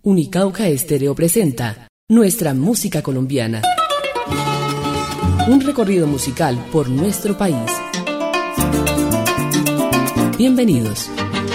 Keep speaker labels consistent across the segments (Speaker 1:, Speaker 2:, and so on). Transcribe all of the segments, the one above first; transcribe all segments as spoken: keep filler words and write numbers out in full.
Speaker 1: Unicauca Estéreo presenta Nuestra Música Colombiana. Un recorrido musical por nuestro país. Bienvenidos.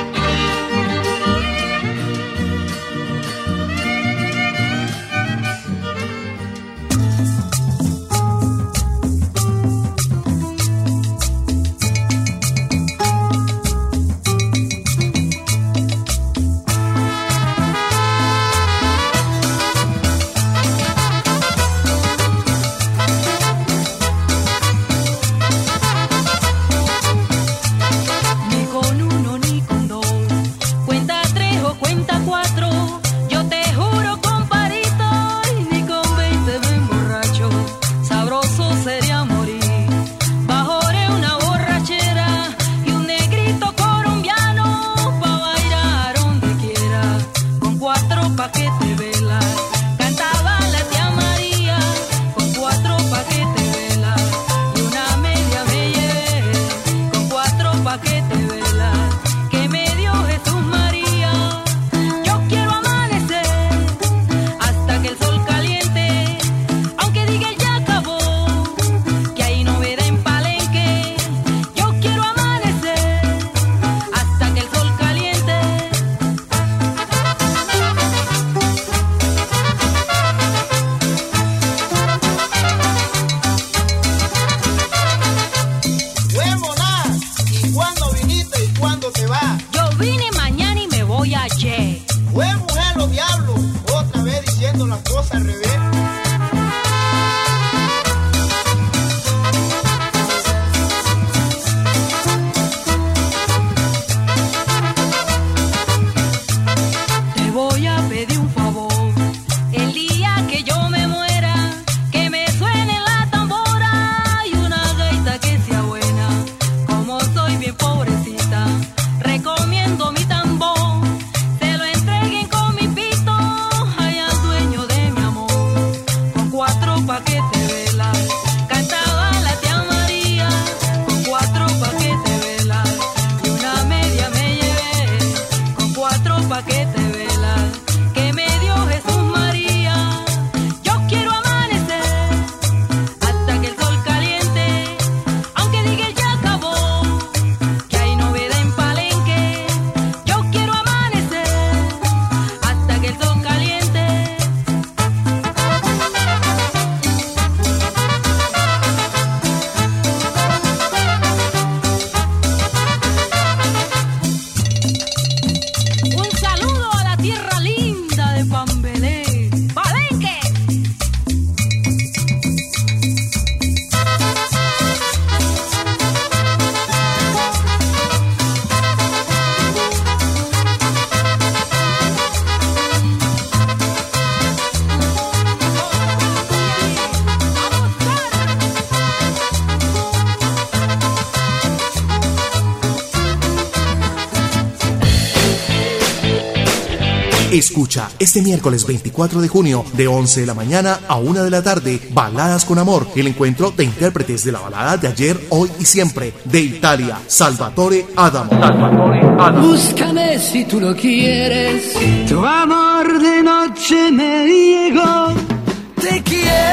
Speaker 2: Escucha este miércoles veinticuatro de junio de once de la mañana a una de la tarde Baladas con Amor, el encuentro de intérpretes de la balada de ayer, hoy y siempre de Italia, Salvatore Adamo. Salvatore Adamo.
Speaker 3: Búscame si tú lo quieres, tu amor de noche me llegó, te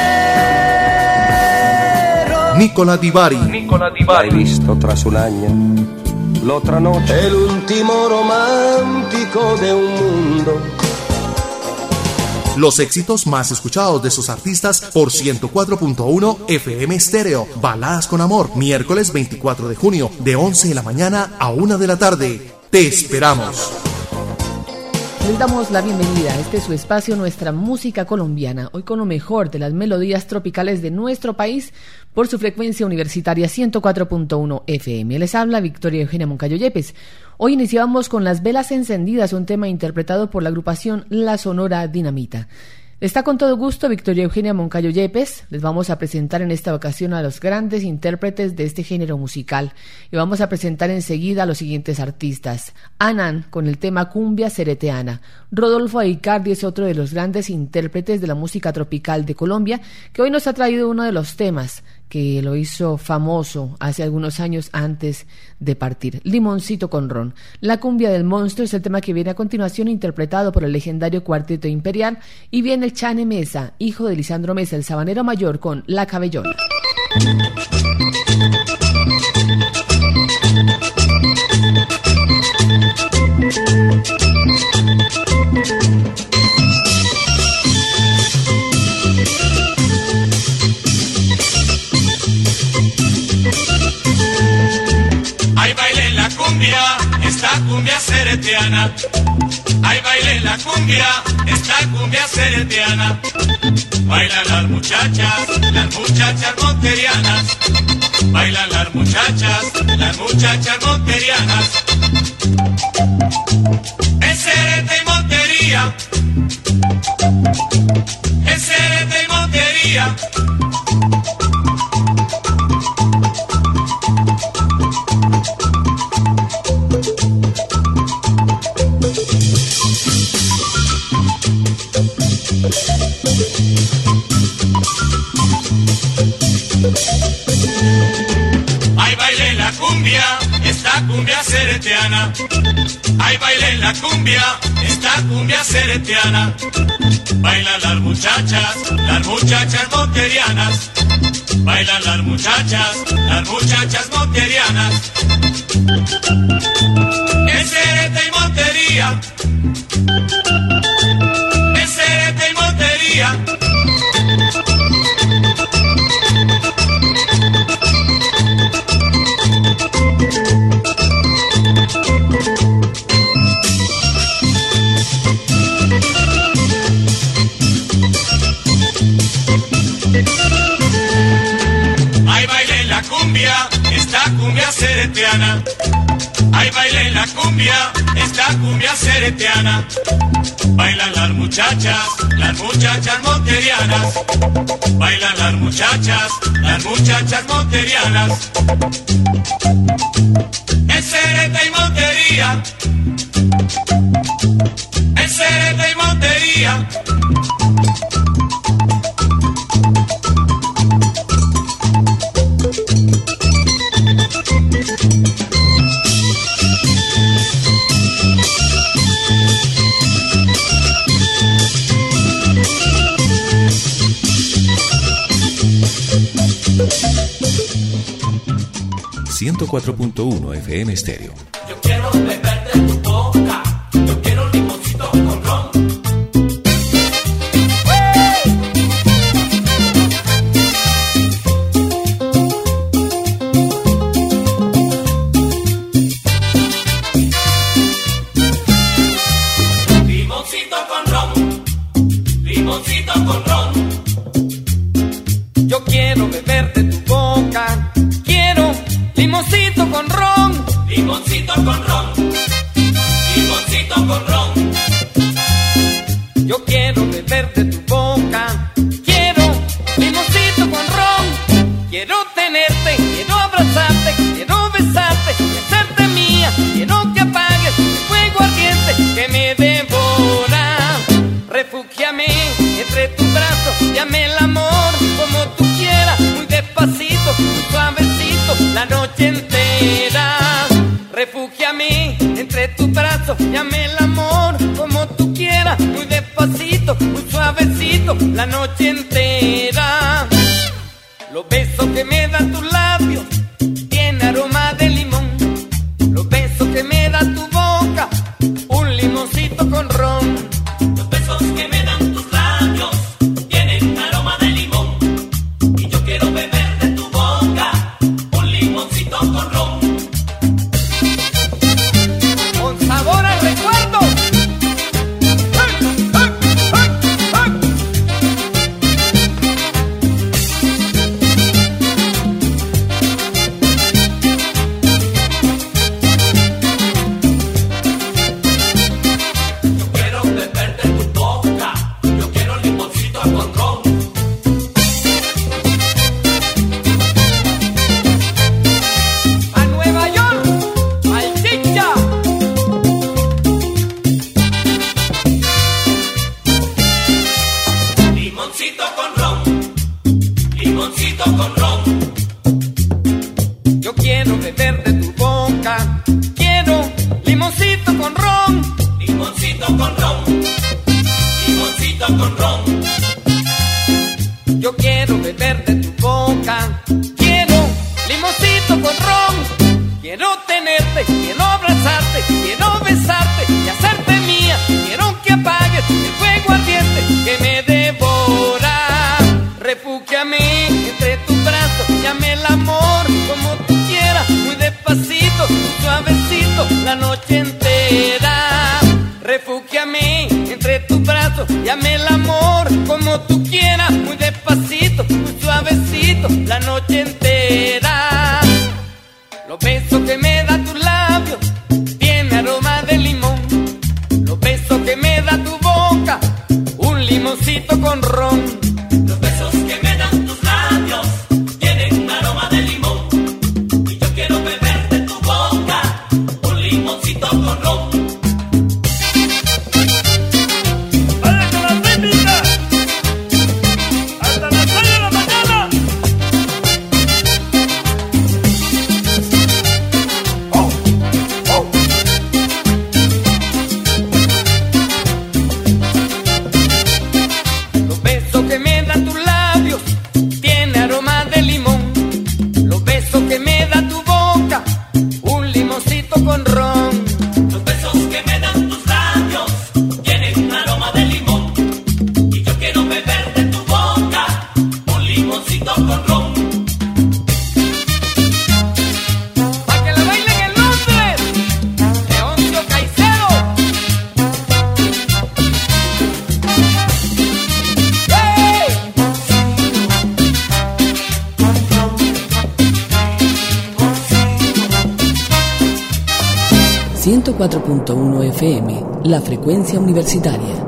Speaker 3: quiero.
Speaker 2: Nicola Di Bari.
Speaker 4: Nicola Di Bari.
Speaker 5: L'hai visto tras un año, l'otra noche,
Speaker 6: el último romántico de un mundo.
Speaker 2: Los éxitos más escuchados de sus artistas por ciento cuatro punto uno F M Estéreo. Baladas con Amor, miércoles veinticuatro de junio de once de la mañana a una de la tarde. Te esperamos.
Speaker 1: Les damos la bienvenida a este su espacio, Nuestra Música Colombiana, hoy con lo mejor de las melodías tropicales de nuestro país por su frecuencia universitaria ciento cuatro punto uno F M. Les habla Victoria Eugenia Moncayo Yepes. Hoy iniciamos con Las Velas Encendidas, un tema interpretado por la agrupación La Sonora Dinamita. Está con todo gusto Victoria Eugenia Moncayo Yepes. Les vamos a presentar en esta ocasión a los grandes intérpretes de este género musical y vamos a presentar enseguida a los siguientes artistas. Anan con el tema Cumbia Cereteana. Rodolfo Aicardi es otro de los grandes intérpretes de la música tropical de Colombia, que hoy nos ha traído uno de los temas que lo hizo famoso hace algunos años antes de partir. Limoncito con ron. La cumbia del monstruo es el tema que viene a continuación, interpretado por el legendario Cuarteto Imperial, y viene el Chane Mesa, hijo de Lisandro Mesa, el sabanero mayor, con La Cabellona.
Speaker 4: Hay baile en la cumbia, esta cumbia seretiana. Hay baile en la cumbia, esta cumbia seretiana. Bailan las muchachas, las muchachas monterianas. Bailan las muchachas, las muchachas monterianas. Es serete y montería. Es serete y montería. Hay baile en la cumbia, esta cumbia seretiana. Hay baile en la cumbia, esta cumbia seretiana. Bailan las muchachas, las muchachas monterianas. Bailan las muchachas, las muchachas monterianas. Es serete y montería. Es serete y montería. Hay baile en la cumbia, esta cumbia seretiana. Hay baile en la cumbia, esta cumbia seretiana. Bailan las muchachas, las muchachas monterianas. Bailan las muchachas, las muchachas monterianas. Es serete y montería. Es serete y montería.
Speaker 7: ciento cuatro punto uno F M Estéreo.
Speaker 4: Yo quiero beber de tu boca. Yo quiero un limoncito con ron. Limoncito con ron. Limoncito con ron.
Speaker 3: Yo quiero beber de tu boca. Quiero limoncito con ron.
Speaker 4: Limoncito con ron. Limoncito con ron.
Speaker 3: Yo quiero beber de tu boca. Quiero limoncito con ron. Quiero tenerte, quiero abrazarte, quiero besarte y hacerte mía. Quiero que apagues el fuego ardiente que me devora. Refúgiame entre tus brazos, llame el amor como tú quieras, muy despacito, muy suavecito, la noche entera. Refúgiame entre tus brazos, llame el amor como tú quieras, muy despacito, muy suavecito, la noche entera. Los besos que me dan tus labios tienen aroma de limón. Los besos que me da tu boca, un limoncito con ron.
Speaker 4: Los besos que me dan tus labios tienen aroma de limón. Y yo quiero beber de tu boca un limoncito con ron.
Speaker 3: Con sabor al recuerdo. ¡Hey, hey, hey, hey!
Speaker 4: con ron.
Speaker 3: Yo quiero beber de tu boca, quiero limoncito con ron. Quiero tenerte, quiero abrazarte, quiero besarte y hacerte mía. Quiero que apagues el fuego ardiente que me devora. Refúgiame entre tus brazos, llame el amor como tú quieras, muy despacito, suavecito, la noche entera. Refúgiame entre tus brazos, llame el amor como tú quieras, muy despacito, muy suavecito, la noche entera. Los besos que me da tus labios tiene aroma de limón. Los besos que me da tu boca, un limoncito con ron.
Speaker 4: Los besos que me dan tus labios tienen un aroma de limón. Y yo quiero beber de tu boca un limoncito con ron.
Speaker 3: Con ron.
Speaker 4: Los besos que me dan tus labios tienen un aroma de limón. Y yo quiero beber de tu boca un limoncito con ron.
Speaker 3: Pa' que la bailen en Londres, Leoncio Caicedo. ¡Hey!
Speaker 1: ciento cuatro punto uno F M, la frecuencia universitaria.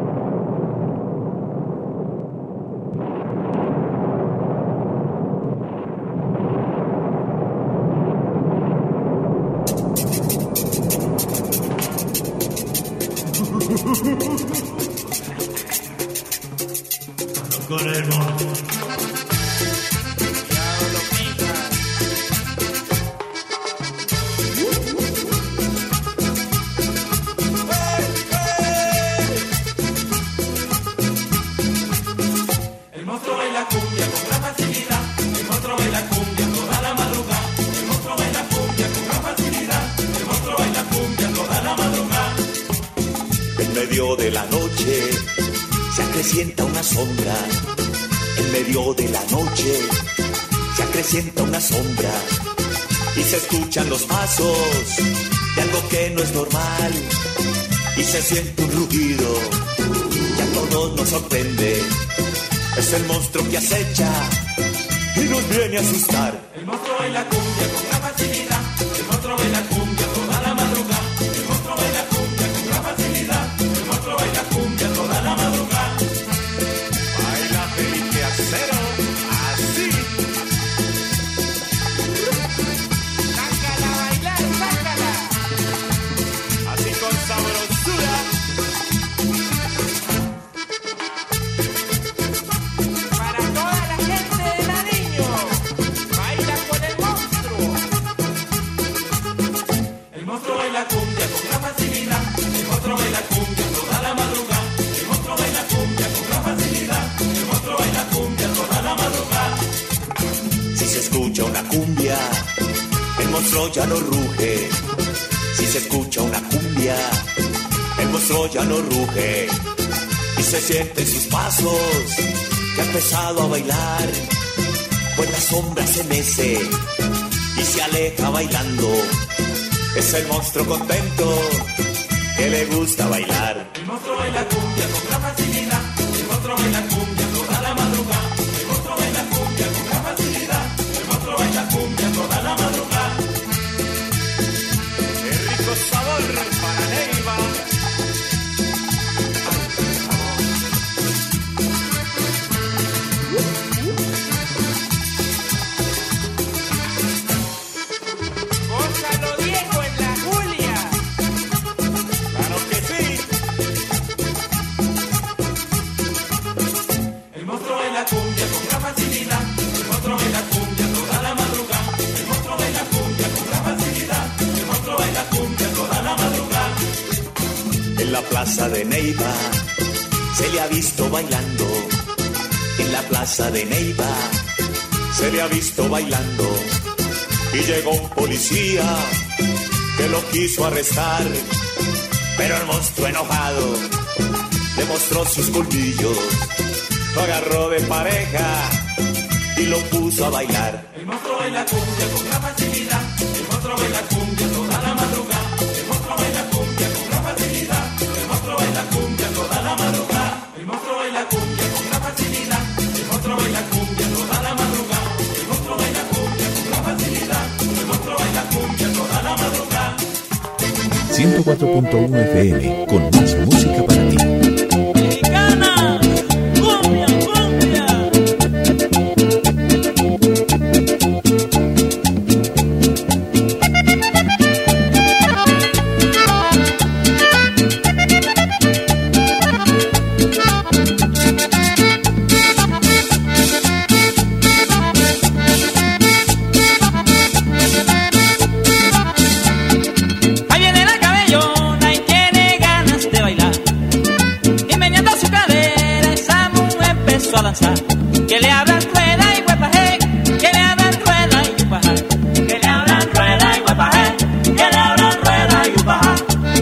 Speaker 8: De la noche se acrecienta una sombra. En medio de la noche se acrecienta una sombra y se escuchan los pasos de algo que no es normal y se siente un rugido que a todos nos sorprende. Es el monstruo que acecha y nos viene a asustar.
Speaker 4: El monstruo baila cumbia con gran facilidad. El monstruo baila cumbia toda la madrugada. El monstruo baila cumbia con gran facilidad. El monstruo baila cumbia toda la madrugada. Baila Felipe Acero, así. Sácala a bailar, sácala. Así con sabrosura. Para toda la gente de Nariño, baila con el monstruo. El monstruo baila cumbia con gran facilidad. El monstruo baila cumbia toda la madrugada. El monstruo baila cumbia con gran facilidad. El monstruo baila cumbia toda la madrugada.
Speaker 8: Si se escucha una cumbia, el monstruo ya no ruge. Si se escucha una cumbia, el monstruo ya no ruge. Y se siente en sus pasos que ha empezado a bailar, pues la sombra se mece y se aleja bailando. Es el monstruo contento que le gusta bailar.
Speaker 4: El monstruo baila cumbia con gran facilidad. El monstruo baila cumbia toda la madrugada. El monstruo baila cumbia con gran facilidad. El monstruo baila cumbia toda la madrugada. Qué rico sabor para Neiva. Gózalo, Diego, en la Julia. Claro que sí. El monstruo baila cumbia con gran facilidad. El monstruo baila cumbia toda la madrugada. El monstruo baila cumbia con gran facilidad. El monstruo baila cumbia toda la madrugada.
Speaker 8: En la plaza de Neiva se le ha visto bailando en la plaza de Neiva, se le ha visto bailando y llegó un policía que lo quiso arrestar, pero el monstruo enojado le mostró sus colmillos, lo agarró de pareja y lo puso a bailar.
Speaker 4: El monstruo baila cumbia con gran facilidad, el monstruo baila cumbia toda la madrugada, el monstruo baila cumbia con gran facilidad, el monstruo baila cumbia toda la madrugada, el monstruo baila cumbia con gran facilidad, el monstruo baila cumbia toda la madrugada, el monstruo baila cumbia con gran facilidad, el monstruo baila cumbia toda la madrugada.
Speaker 7: ciento cuatro punto uno F M, con más música para ti.
Speaker 3: Mexicana, cumbia, cumbia. Que le abran rueda y huepaje, que le abran rueda y huepaje, que le abran rueda y huepaje, que le abran rueda y huepaje.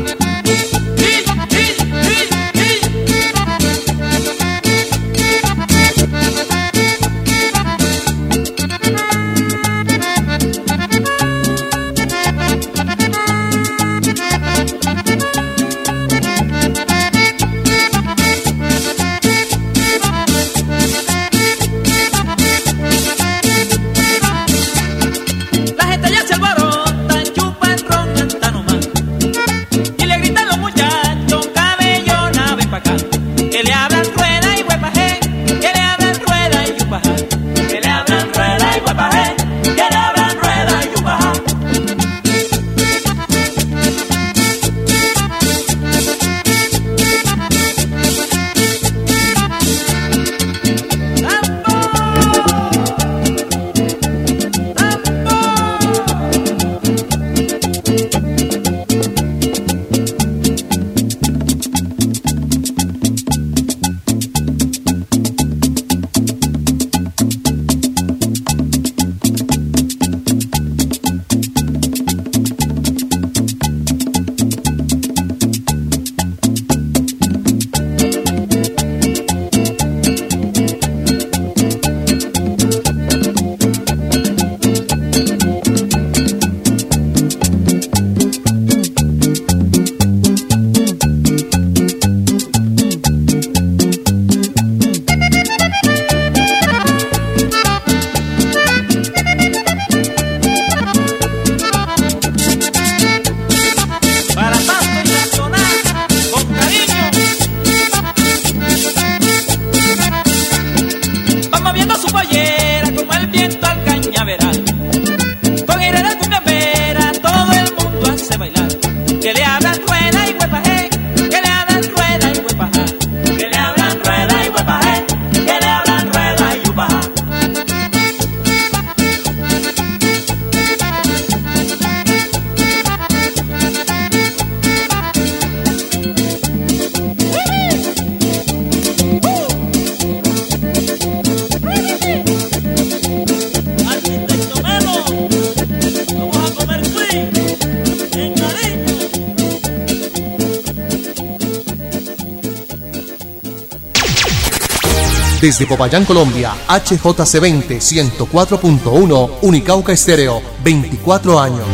Speaker 2: Desde Popayán, Colombia, H J C veinte, ciento cuatro punto uno, Unicauca Estéreo, veinticuatro años.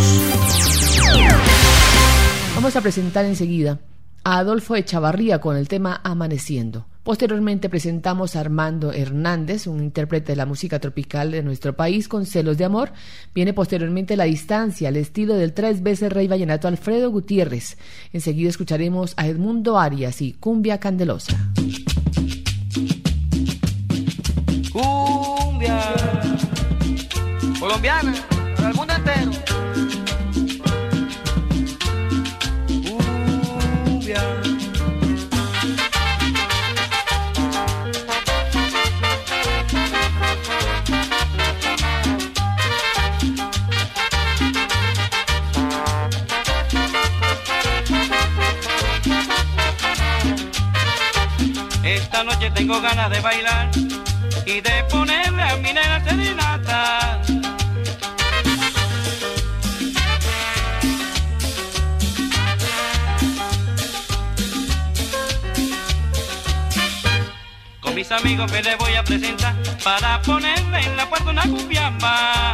Speaker 1: Vamos a presentar enseguida a Adolfo Echavarría con el tema Amaneciendo. Posteriormente presentamos a Armando Hernández, un intérprete de la música tropical de nuestro país con Celos de Amor. Viene posteriormente La Distancia, al estilo del tres veces rey vallenato Alfredo Gutiérrez. Enseguida escucharemos a Edmundo Arias y Cumbia Candelosa.
Speaker 3: Cumbia colombiana para el mundo entero. Cumbia.
Speaker 9: Esta noche tengo ganas de bailar y de ponerle a mi nena serenata. Con mis amigos me le voy a presentar para ponerle en la puerta una cumbiamba.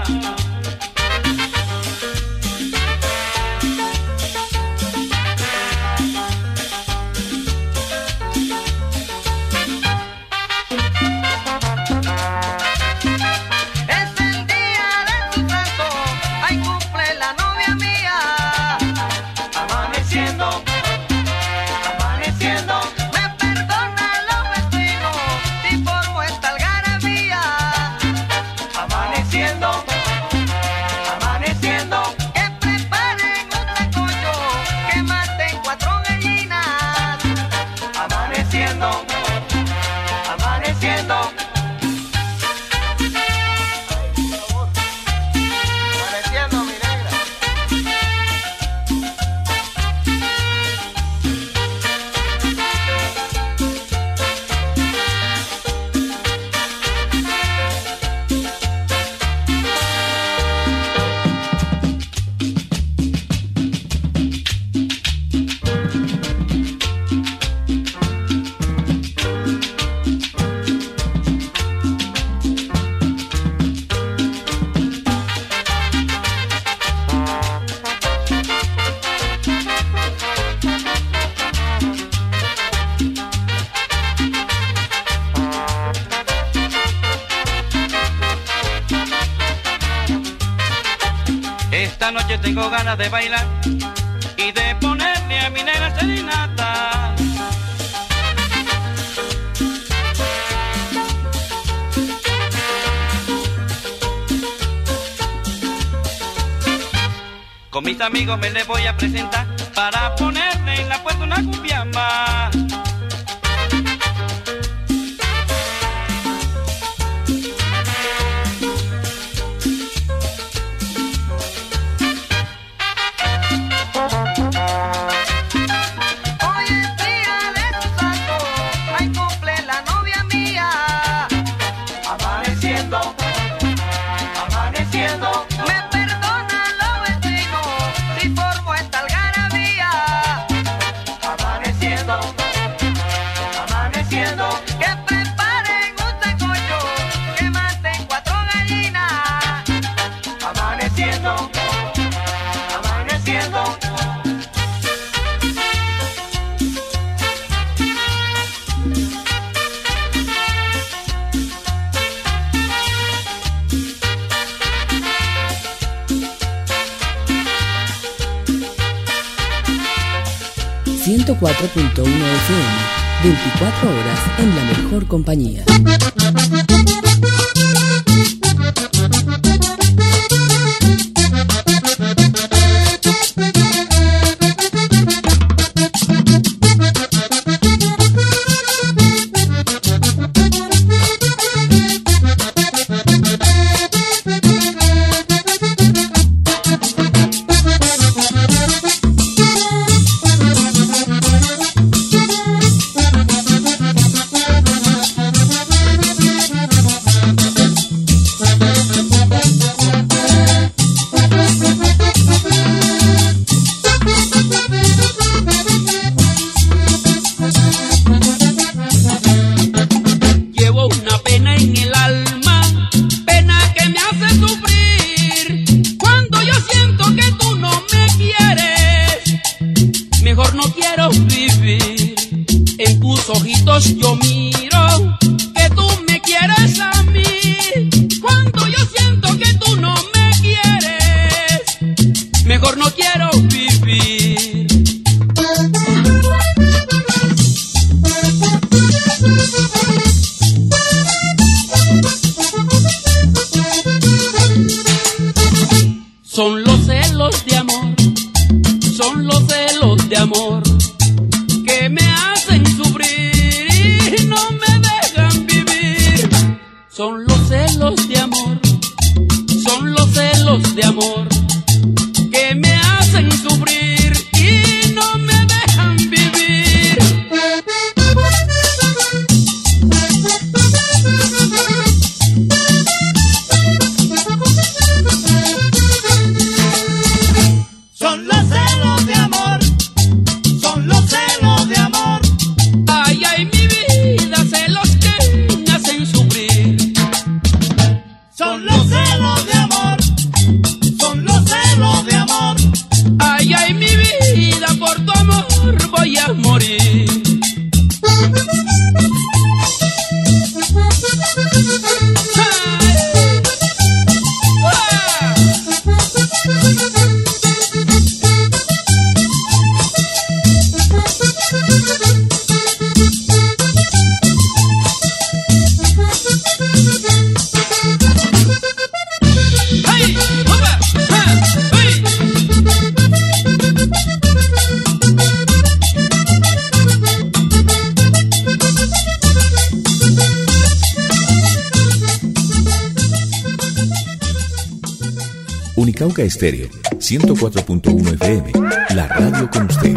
Speaker 9: Esta noche tengo ganas de bailar y de ponerle a mi nena serenata. Con mis amigos me le voy a presentar para ponerle en la puerta una cumbiamba.
Speaker 10: ciento cuatro punto uno F M, veinticuatro horas en la mejor compañía.
Speaker 11: Yo miro que tú me quieres a mí. Cuando yo siento que tú no me quieres, mejor no quiero vivir. Son los celos de amor, son los celos de amor que me hacen sufrir y no me dejan
Speaker 7: Cauca Estéreo, ciento cuatro punto uno F M, la radio con usted.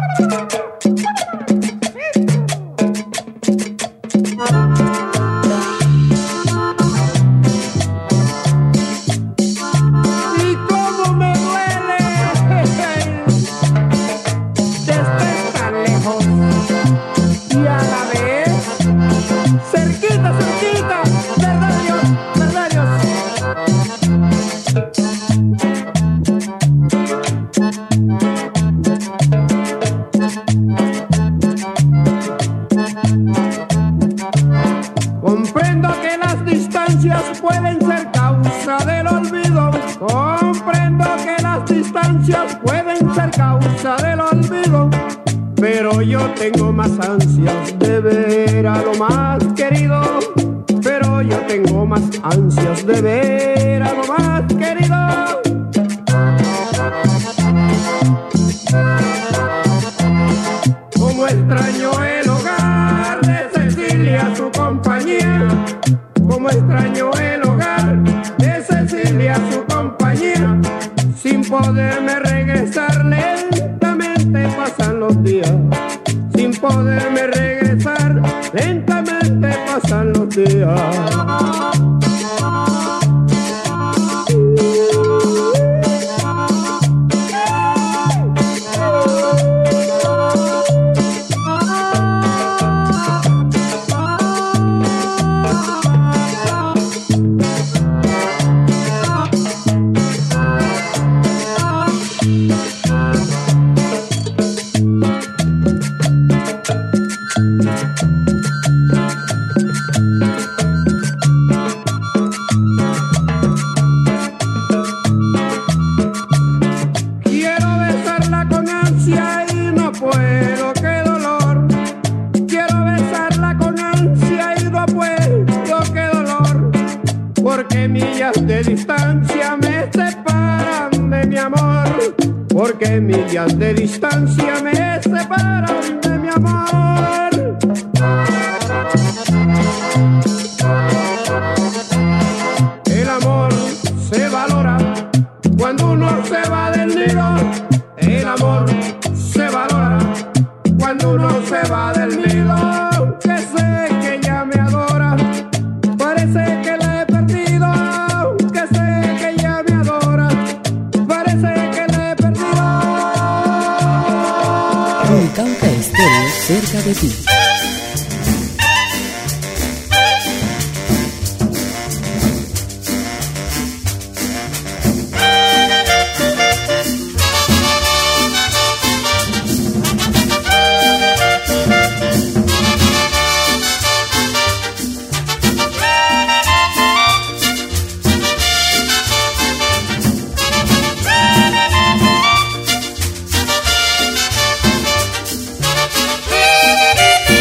Speaker 12: Tengo más ansias de ver a lo más querido, pero yo tengo más ansias de ver a lo más querido. Como extraño el hogar de Cecilia, su compañía. Como extraño el hogar de Cecilia, su compañía. Sin poderme regresar lentamente pasan los días. Sin poderme regresar, lentamente pasan los días. Porque millas de distancia me separan de mi amor. El amor se valora cuando uno se va del nido. El amor se valora cuando uno se va del nido. Que sé que ella me adora, parece que la he perdido. Que sé que ella me adora, parece que la he perdido.
Speaker 10: Cauca Estéreo, cerca de ti.
Speaker 11: Thank you.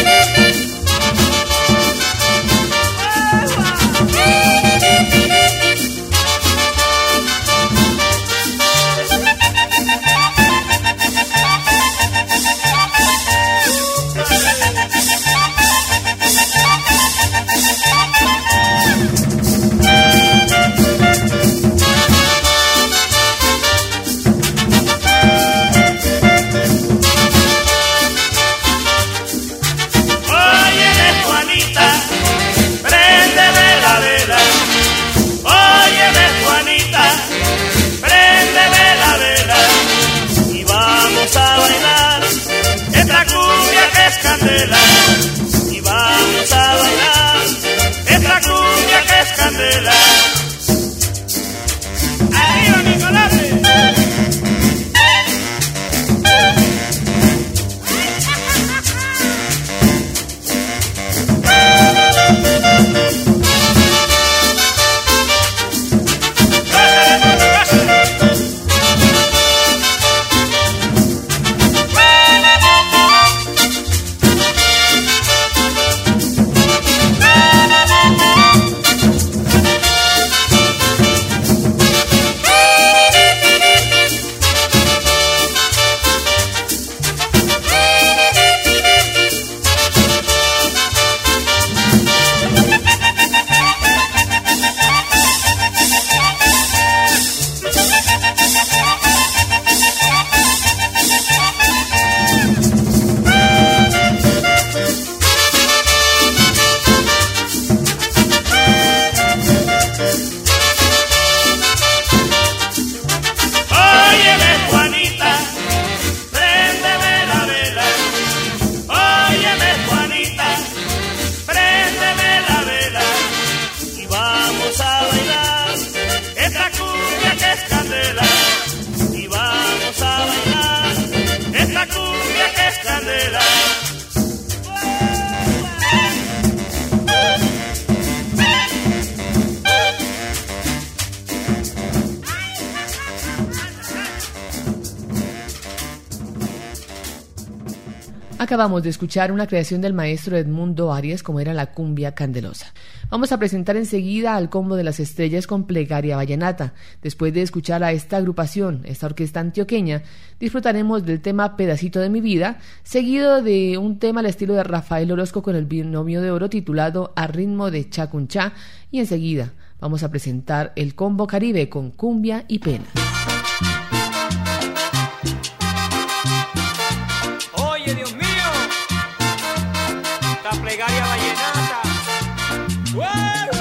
Speaker 1: Acabamos de escuchar una creación del maestro Edmundo Arias, como era la cumbia candelosa. Vamos a presentar enseguida al Combo de las Estrellas con Plegaria Vallenata. Después de escuchar a esta agrupación, esta orquesta antioqueña, disfrutaremos del tema Pedacito de mi vida, seguido de un tema al estilo de Rafael Orozco con el binomio de oro titulado A ritmo de Chacunchá, y enseguida vamos a presentar el Combo Caribe con Cumbia y Pena.
Speaker 3: Oye, Dios mío, esta plegaria vallenata. ¡Wow!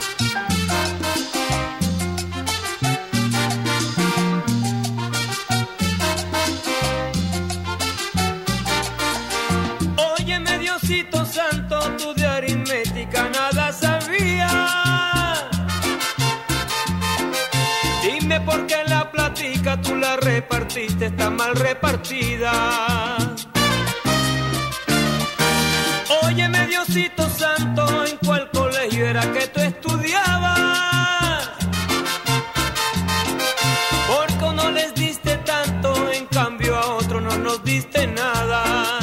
Speaker 3: Óyeme, Diosito Santo, tú de aritmética nada sabías. Dime por qué la platica tú la repartiste, está mal repartida. Óyeme, Diosito Santo, ¿en cuál colegio era que tú estudiabas? Porque no les diste tanto, en cambio a otros no nos diste nada.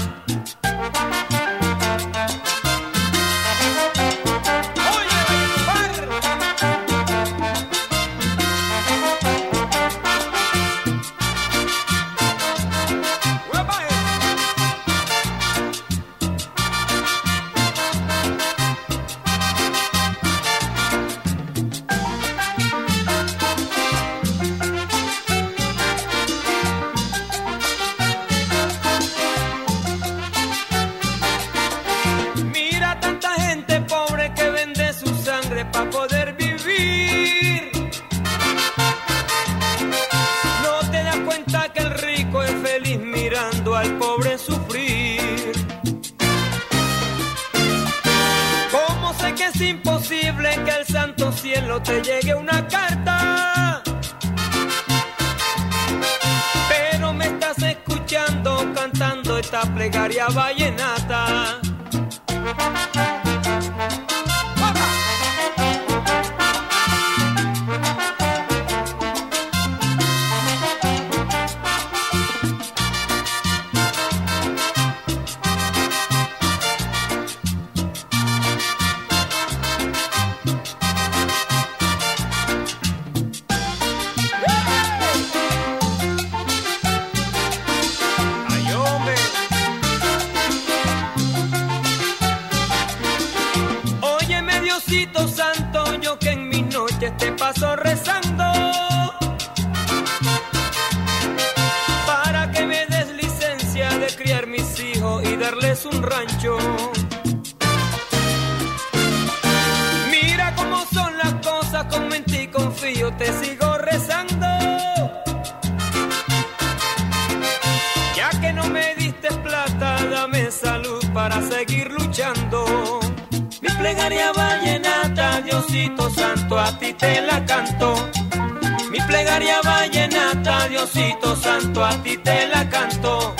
Speaker 3: Para poder vivir, no te das cuenta que el rico es feliz mirando al pobre sufrir. ¿Cómo sé que es imposible que al santo cielo te llegue una carta? Pero me estás escuchando cantando esta plegaria vallenata. Santo, yo que en mis noches te paso rezando para que me des licencia de criar mis hijos y darles un rancho. Mira cómo son las cosas, como en ti confío, te sigo rezando. Ya que no me diste plata, dame salud para seguir luchando. Mi plegaria vallenata, Diosito Santo, a ti te la canto. Mi plegaria vallenata, Diosito Santo, a ti te la canto.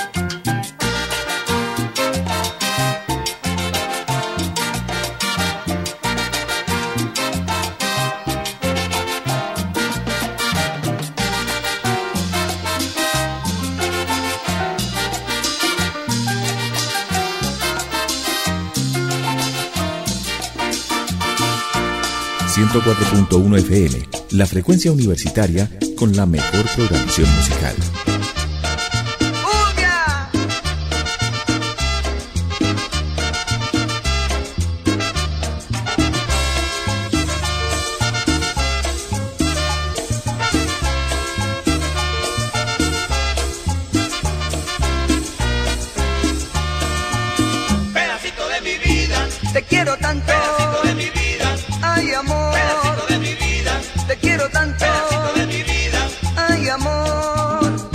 Speaker 7: ciento cuatro punto uno F M, la frecuencia universitaria con la mejor programación musical.
Speaker 3: Pedacito de mi vida, te quiero tanto. Pedacito de mi vida, ay amor. Pedacito de mi vida, te quiero tanto. Pedacito de mi vida, ay amor.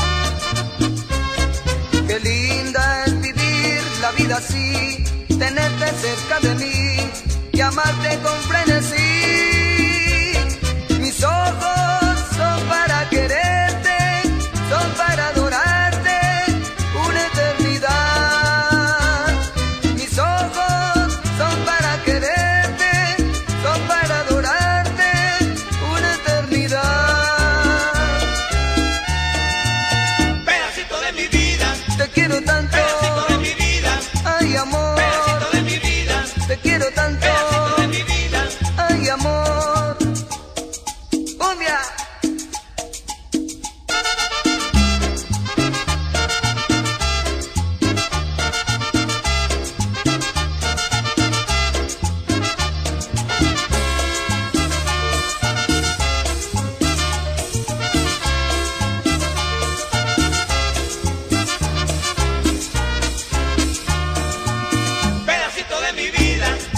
Speaker 3: Qué linda es vivir la vida así, tenerte cerca de mí y amarte con frenesí. Mis ojos son para quererte, son para adorarte una eternidad. Mis ojos son para quererte, son para adorarte una eternidad. Pedacito de mi vida, te quiero tanto. Pedacito de mi vida,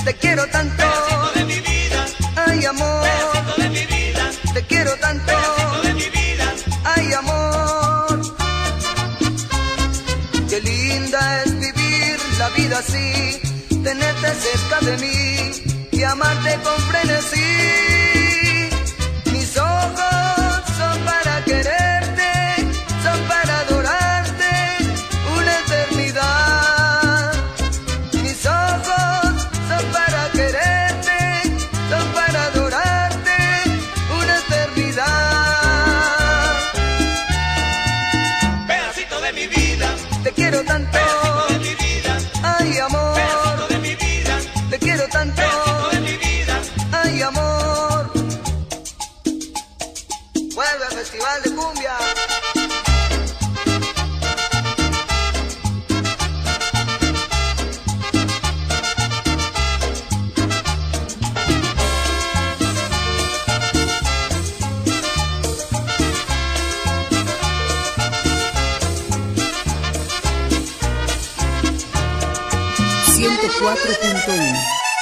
Speaker 13: te quiero tanto.
Speaker 14: Pedacito de mi vida,
Speaker 13: ay amor,
Speaker 14: pedacito de mi vida,
Speaker 13: te quiero tanto.
Speaker 14: pedacito de mi vida,
Speaker 13: ay amor. Qué linda es vivir la vida así, tenerte cerca de mí y amarte con frenesí. Mis ojos son para quererte, son para adorarte una eternidad. Mis ojos son para quererte, son para adorarte una eternidad.
Speaker 14: pedacito de mi vida,
Speaker 13: Te quiero tanto,
Speaker 14: pedacito de mi vida,
Speaker 13: ay amor,
Speaker 14: pedacito de mi vida,
Speaker 13: te quiero tanto,
Speaker 14: pedacito de mi vida.
Speaker 13: ay amor. Vuelve al Festival de Cumbia.
Speaker 10: ciento cuatro punto uno.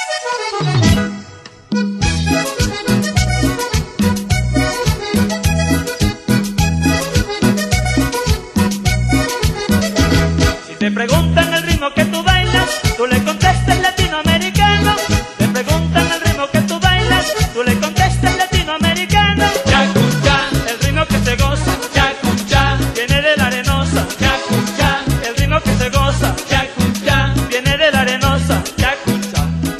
Speaker 9: Si te preguntan el ritmo que tú bailas, tú le contestas latinoamericano. Te preguntan el ritmo que tú bailas, tú le contestas latinoamericano. Yacuchá, el ritmo que se goza. Yacuchá, viene de la arenosa. Yacuchá, el ritmo que se goza. Yacuchá, viene de la arenosa. Yacuchá,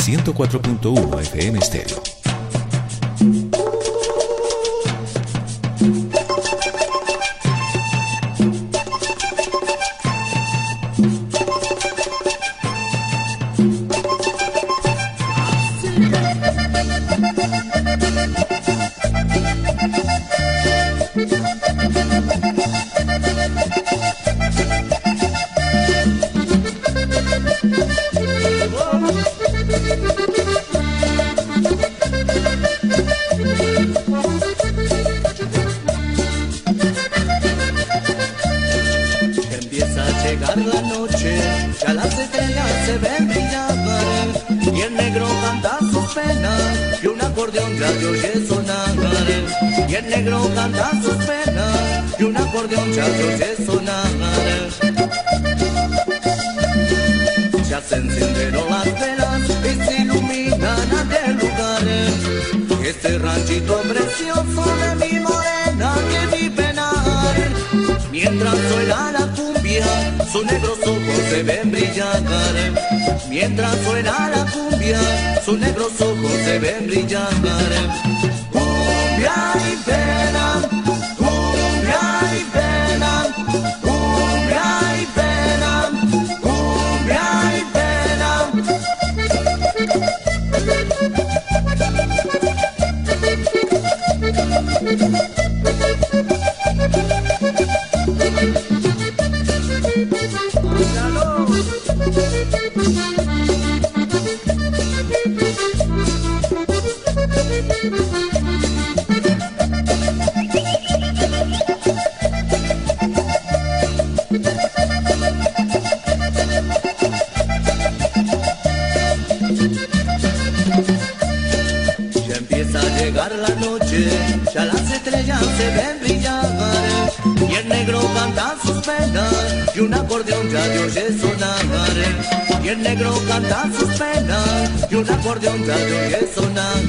Speaker 7: ciento cuatro punto uno F M Stereo.
Speaker 15: Empieza a llegar la noche, ya las estrellas se ven brillar, y el negro canta sus penas, y un acordeón ya te oye sonar. Y el negro canta sus penas, y un acordeón ya te oye sonar. Ya se encendieron las velas y se iluminan aquel lugar, este ranchito precioso de mi morena que vi penar. Mientras suena la cumbia, sus negros ojos se ven brillar. Mientras suena la cumbia, sus negros ojos se ven brillar. Cumbia y pena, cumbia y pena, cumbia y pena, cumbia y pena. Ya empieza a llegar la noche, ya las estrellas se ven brillar, y el negro canta sus penas, y un acordeón ya te oye sonar. Y el negro canta sus penas, y un acordeón ya te oye sonar.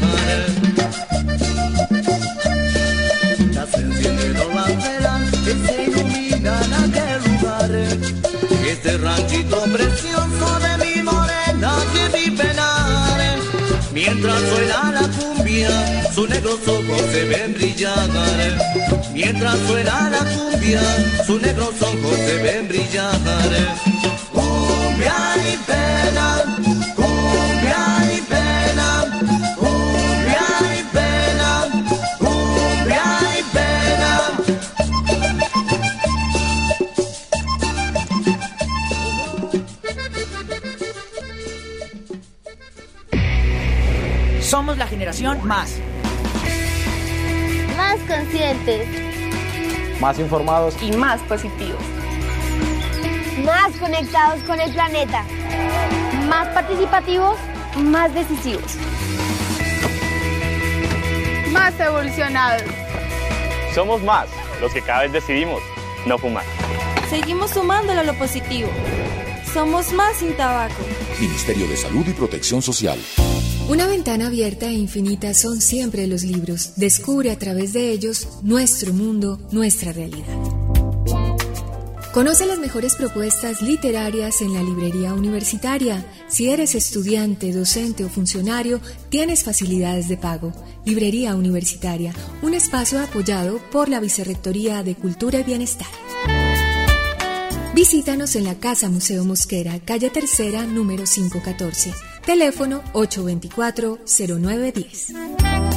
Speaker 15: Ya se encienden las velas y se iluminan aquel lugar, este ranchito precioso de mi morena que vi penar. Mientras suena la cumbia, sus negros ojos se ven brillar. Mientras suena la cumbia, sus negros ojos se ven brillar. Cumbia y pena, cumbia y pena, cumbia y pena, cumbia y pena.
Speaker 16: Somos la generación más.
Speaker 17: Más conscientes.
Speaker 18: Más informados.
Speaker 19: Y más positivos.
Speaker 17: Más conectados con el planeta.
Speaker 19: Más participativos, más decisivos.
Speaker 20: Más evolucionados.
Speaker 21: Somos más los que cada vez decidimos no fumar.
Speaker 22: Seguimos sumándolo a lo positivo. Somos más sin tabaco.
Speaker 7: Ministerio de Salud y Protección Social.
Speaker 23: Una ventana abierta e infinita son siempre los libros. Descubre a través de ellos nuestro mundo, nuestra realidad. Conoce las mejores propuestas literarias en la librería universitaria. Si eres estudiante, docente o funcionario, tienes facilidades de pago. Librería Universitaria, un espacio apoyado por la Vicerrectoría de Cultura y Bienestar. Visítanos en la Casa Museo Mosquera, calle Tercera, número quinientos catorce. Teléfono ocho dos cuatro, cero nueve uno cero.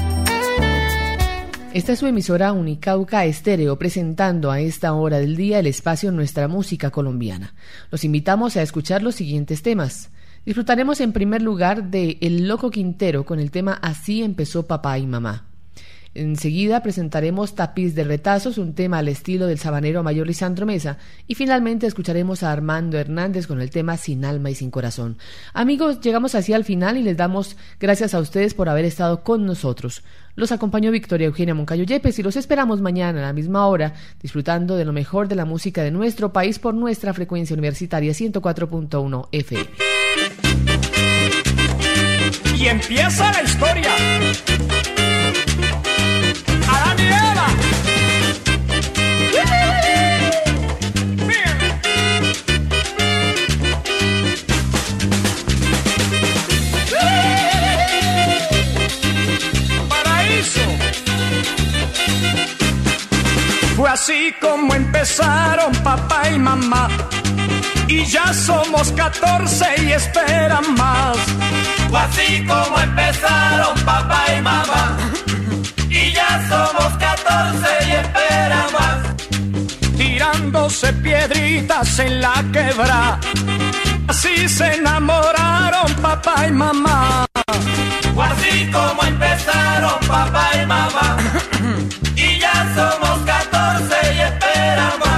Speaker 1: Esta es su emisora Unicauca Estéreo, presentando a esta hora del día el espacio Nuestra Música Colombiana. Los invitamos a escuchar los siguientes temas. Disfrutaremos en primer lugar de El Loco Quintero con el tema Así empezó papá y mamá. Enseguida presentaremos Tapiz de Retazos, un tema al estilo del sabanero mayor Lisandro Mesa, y finalmente escucharemos a Armando Hernández con el tema Sin Alma y Sin Corazón. Amigos, llegamos así al final y les damos gracias a ustedes por haber estado con nosotros. Los acompañó Victoria Eugenia Moncayo Yepes y los esperamos mañana a la misma hora, disfrutando de lo mejor de la música de nuestro país por nuestra frecuencia universitaria ciento cuatro punto uno F M.
Speaker 9: Y empieza la historia. Adán y Eva. Bien.
Speaker 5: Así como empezaron papá y mamá, y ya somos catorce y esperan más.
Speaker 3: O así como empezaron papá y mamá, y ya somos catorce y esperan más.
Speaker 5: Tirándose piedritas en la quebrada, así se enamoraron papá y mamá.
Speaker 3: O así como empezaron papá y mamá, y ya somos catorce y esperan más.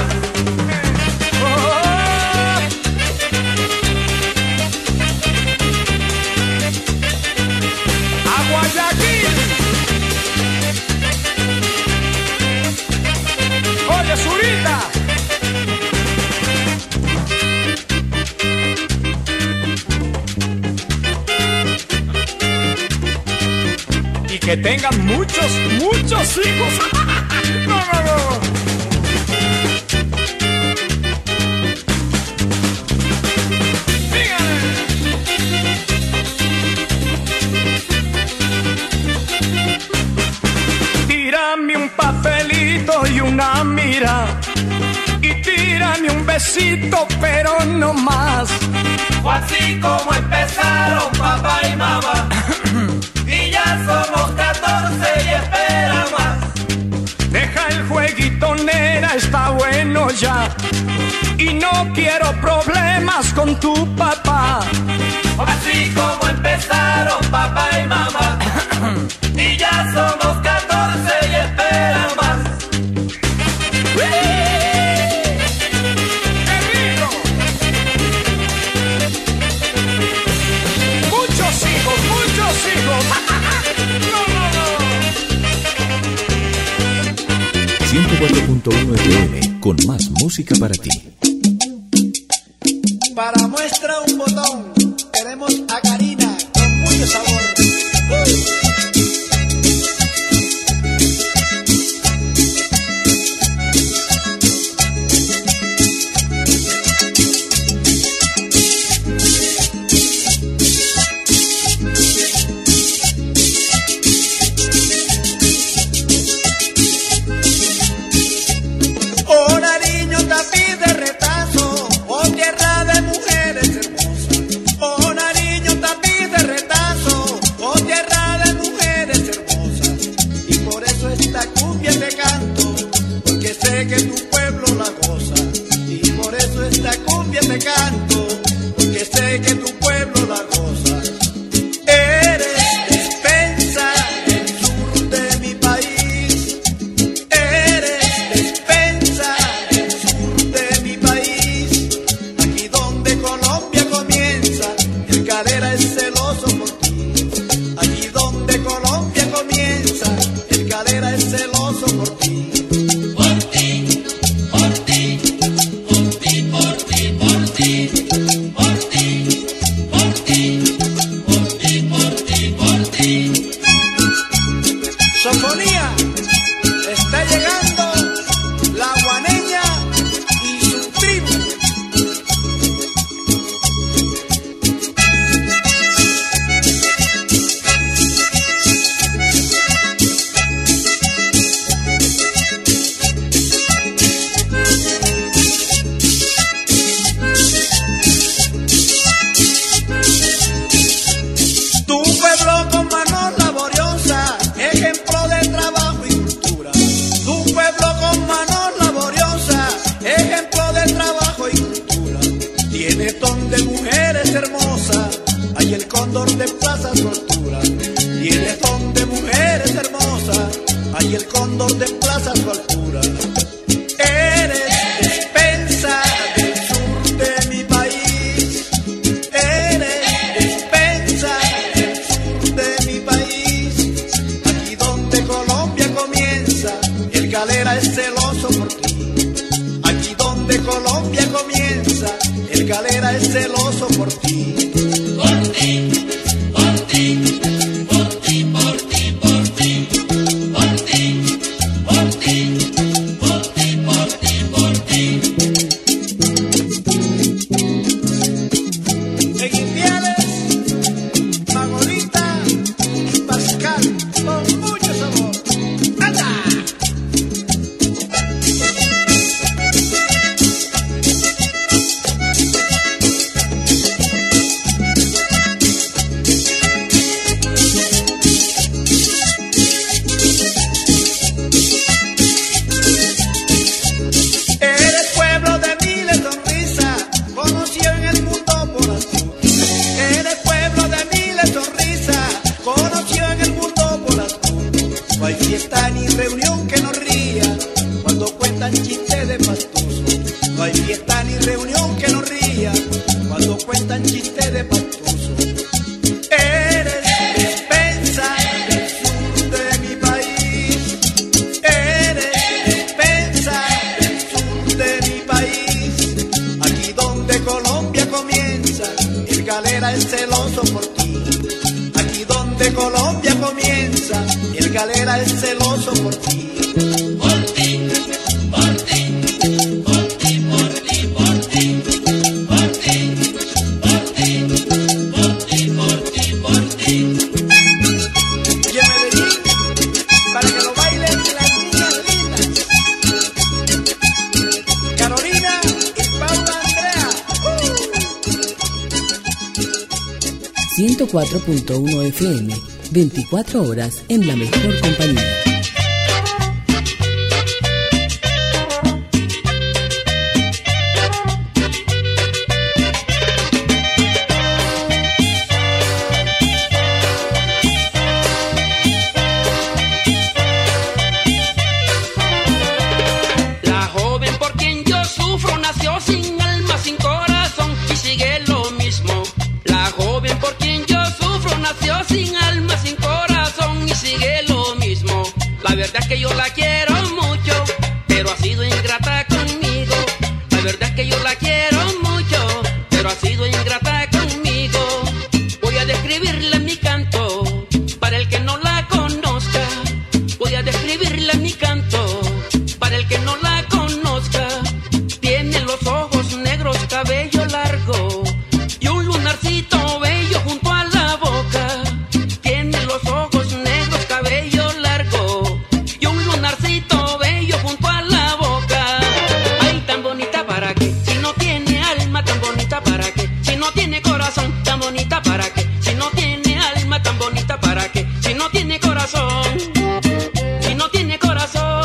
Speaker 5: Guayaquil. Oye, Zurita. Y que tengan muchos, muchos hijos. No, no, no. Tírame un papelito y una mira, y tírame un besito, pero no más.
Speaker 3: O así como empezaron papá y mamá, y ya somos catorce y esperan más.
Speaker 5: Deja el jueguito, nena, está bueno ya, y no quiero problemas con tu papá.
Speaker 3: O así como empezaron papá y mamá, y ya somos catorce y esperan más.
Speaker 5: ¡Qué rico! Muchos hijos, muchos hijos. No, no, no.
Speaker 7: ciento cuatro punto uno F M, con más música para ti.
Speaker 6: Para muestra un botón, queremos a Karina con mucho sabor. ¡Uy! Que tu pueblo la goza, y por eso esta cumbia te canto, porque sé que tu pueblo la goza. Eres despensa del sur de mi país, eres despensa del sur de mi país, aquí donde Colombia comienza, el Calera es celoso por ti, aquí donde Colombia comienza, el Calera es celoso por ti. Sofonía, está llegando la guaneña y su tribu. Tu pueblo con manos laboriosas, ejemplo de trabajo y cultura. Tu pueblo con manos laboriosas, ejemplo de trabajo y cultura. Tiene ton de mujeres hermosas, hay el cóndor de plaza su altura. Tiene ton de mujeres hermosas, hay el cóndor de plaza su altura. Eres despensa del sur de mi país, eres despensa del sur de mi país, aquí donde Colombia comienza, el Calera es celoso por ti, aquí donde Colombia comienza, el Calera es celoso por ti. Por ti, por ti. de Pastuso. Eres despensa del sur de mi país. Eres despensa del sur de mi país. Aquí donde Colombia comienza, el Galera es celoso por ti. Aquí donde Colombia comienza, el Galera es celoso por ti.
Speaker 11: Por ti, por ti, por ti, por ti, por ti, por ti, por ti, por ti, por ti, por ti.
Speaker 6: Y en Medellín, para que lo bailen las niñas lindas, Carolina y Paula Andrea.
Speaker 10: ciento cuatro punto uno F M, veinticuatro horas en la mejor compañía.
Speaker 11: La joven por quien yo sufro nació sin alma, sin corazón y sigue lo mismo. La joven por quien yo sufro nació sin alma, sin corazón y sigue lo mismo. La verdad es que yo la quiero mucho, pero ha sido ingrata conmigo. La verdad es que yo la quiero mucho, pero ha sido ingrata conmigo. Voy a describirla en mi canto, para el que no la conozca. Voy a describirla en mi canto, para el que no la conozca. Tiene los ojos negros, cabello largo y un lunarcito bello junto a la boca. Tiene los ojos negros, cabello largo y un lunarcito bello junto a la boca. Ay, tan bonita para qué, si no tiene alma, tan bonita para qué, si no tiene corazón, tan bonita para qué, si no tiene alma, tan bonita para qué, si no tiene corazón, si no tiene corazón.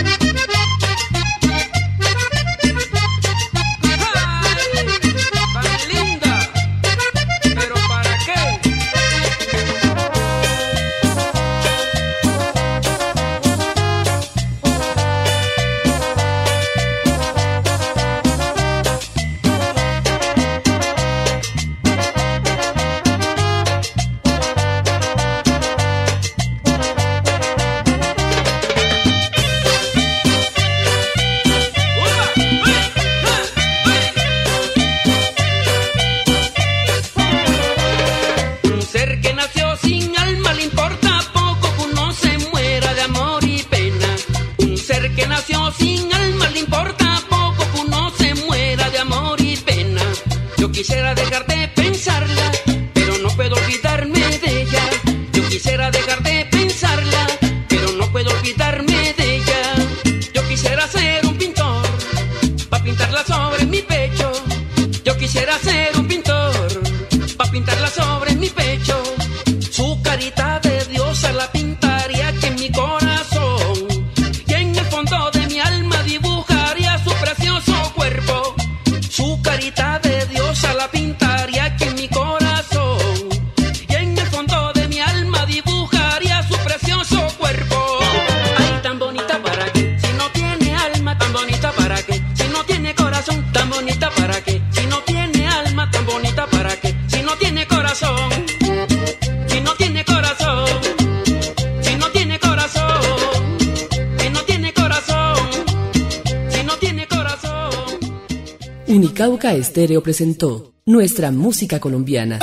Speaker 11: Un ser que nació sin alma le importa poco que uno se muera de amor y pena. Un ser que nació sin alma le importa poco que uno se muera de amor y pena. Yo quisiera dejar de pensarla, pero no puedo olvidarme de ella. Yo quisiera dejar de pensarla, pero no puedo olvidarme de ella. Yo quisiera ser un pintor, pa' pintarla sobre mi pecho. Yo quisiera ser un pintor, pa' pintarla sobre mi pecho. Su carita de diosa la pintaría aquí en mi corazón, y en el fondo de mi alma dibujaría su precioso cuerpo. Su carita de diosa la pintaría aquí en mi corazón, y en el fondo de mi alma dibujaría su precioso cuerpo. Ay, tan bonita para qué, si no tiene alma, tan bonita para qué, si no tiene corazón, tan bonita para qué, si no tiene alma, tan bonita para qué, si no tiene corazón, si no tiene corazón, si no tiene corazón, si no tiene corazón, si no tiene corazón.
Speaker 10: Unicauca Estéreo presentó Nuestra Música Colombiana.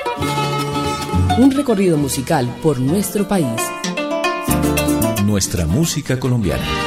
Speaker 10: Un recorrido musical por nuestro país.
Speaker 7: Nuestra música colombiana.